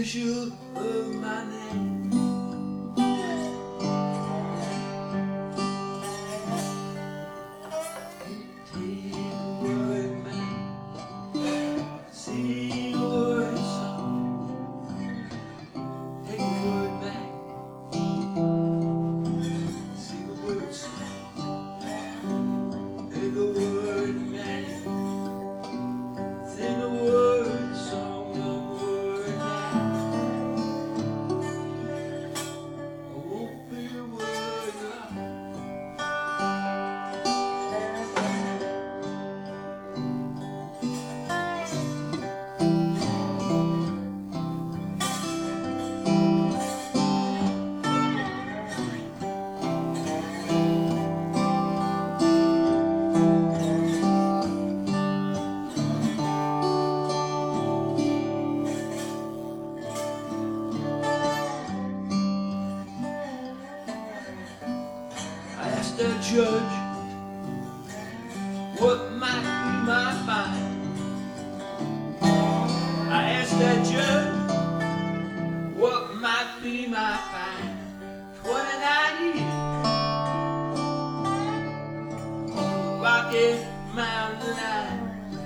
measure of my name. Take a word, man. Sing a word song. Take a word, man. Sing a word song. Take a word, man. Sing a word song, a word man. I won't be a word long. I asked the judge what might be my fine. I asked that judge what might be my fine. 29 years on the Rocky Mountain Line.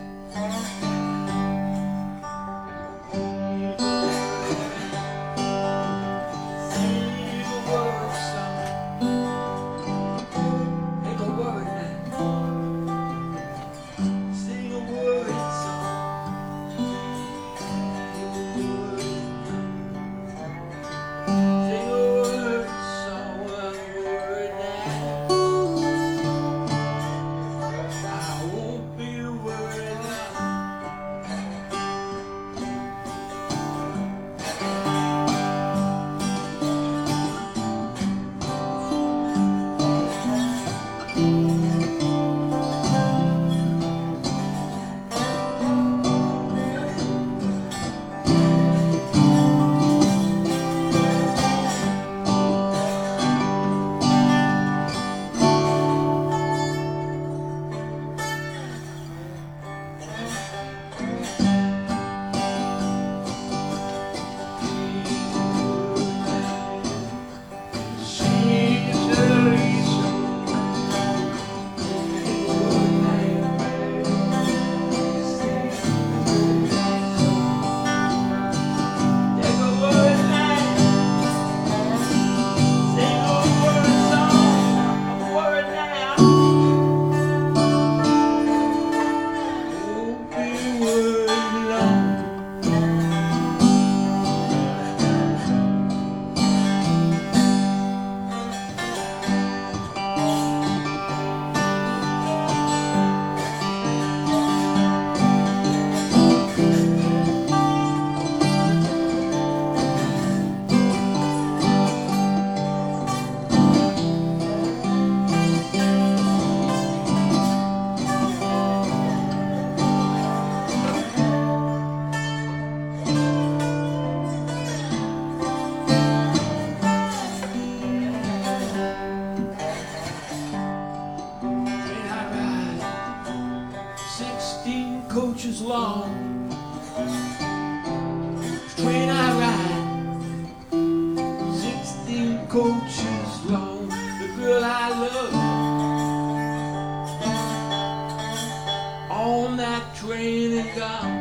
Sing a word song. Make a word now. Sing a word song. Make a word now. Sing a word song, a word now. I won't be a word now. Coaches long, train I ride, 16 coaches long. The girl I love on that train and gone.